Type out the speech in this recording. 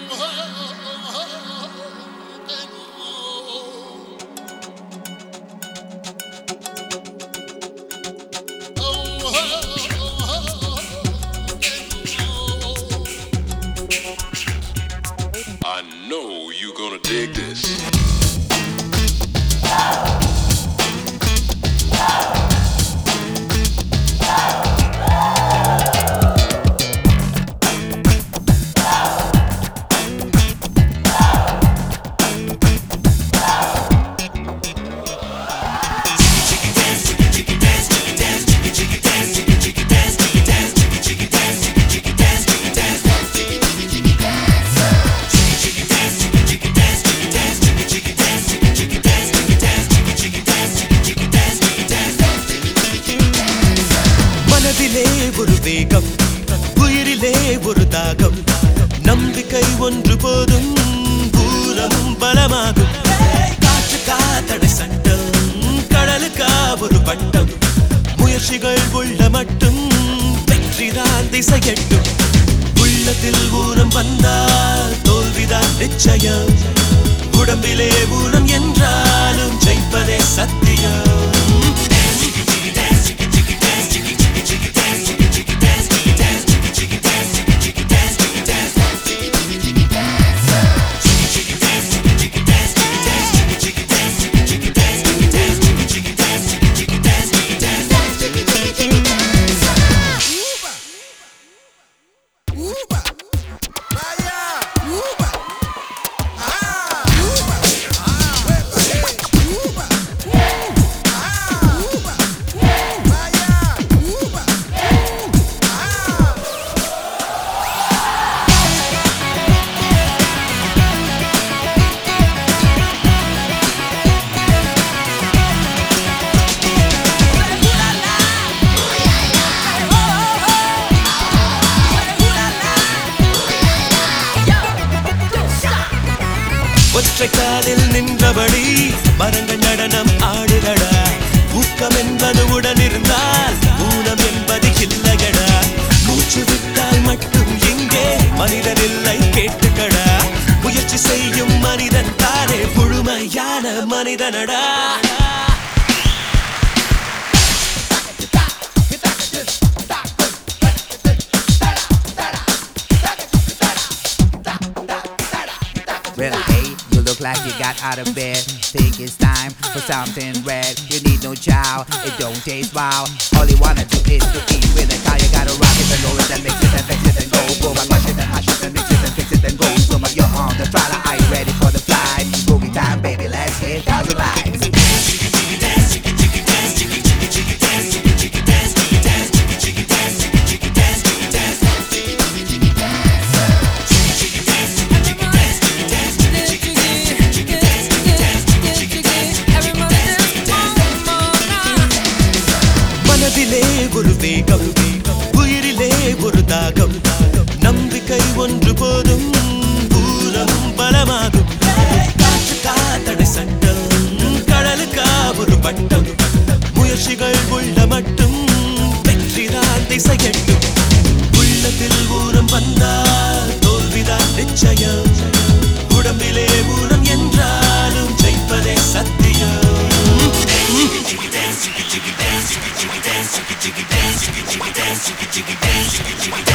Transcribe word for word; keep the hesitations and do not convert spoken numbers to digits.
I know you're gonna dig this. மனதிலே ஒரு வேகம் உயிரிலே ஒரு தாகம் நம்பிக்கை ஒன்று போதும் பூரம் பலமாகும் காற்று காத்தடை சட்டம் கடலுக்கா ஒரு பட்டம் முயற்சிகள் உள்ள மட்டும் வெற்றிதான் திசையட்டும் உள்ளத்தில் ஊனம் வந்தால் தோல்விதான் நிச்சயம் உடம்பிலே ஊனம் என்றாலும் ஜெயிப்பதே சத்தியம் ஒற்றை காலில் நின்றபடி மரங்கள் நடனம் ஆடுதடா ஊக்கம் என்பது உடன் இருந்தால் ஊனம் என்பது இல்லையடா மூச்சு விட்டால் மட்டும் இங்கே மனிதன் இல்லை கேட்டுக்கடா முயற்சி செய்யும் மனிதன் தானே முழுமையான மனிதனடா Well, hey, you look like you got out of bed. Think it's time for something red. You need no chow, it don't taste wow. All you wanna do is to eat with a cow. You gotta rock it and roll it and mix it and fix it and go. Go and mash it and mash it and mix it and fix it and go. So much you're on the trawler, are you ready for the flight? Boogie time, baby, let's get down the lights. மனதிலே ஒரு வேகம் உயிரிலே ஒரு தாகம் நம்பிக்கை ஒன்று போதும் பூரம் பலமாகும் காற்று காத்தடை சட்டம் கடலுக்கா ஒரு பட்டம் முயற்சிகள் உள்ள மட்டும் வெற்றிதான் திசையட்டும் உள்ளத்தில் ஊனம் வந்தால் தோல்விதான் நிச்சயம் உடம்பிலே ஊனம் என்றாலும் ஜெயிப்பதே சத்தியம் Jiggy dance, jiggy dance, jiggy dance, jiggy dance, jiggy dance, jiggy dance, jiggy dance, jiggy dance.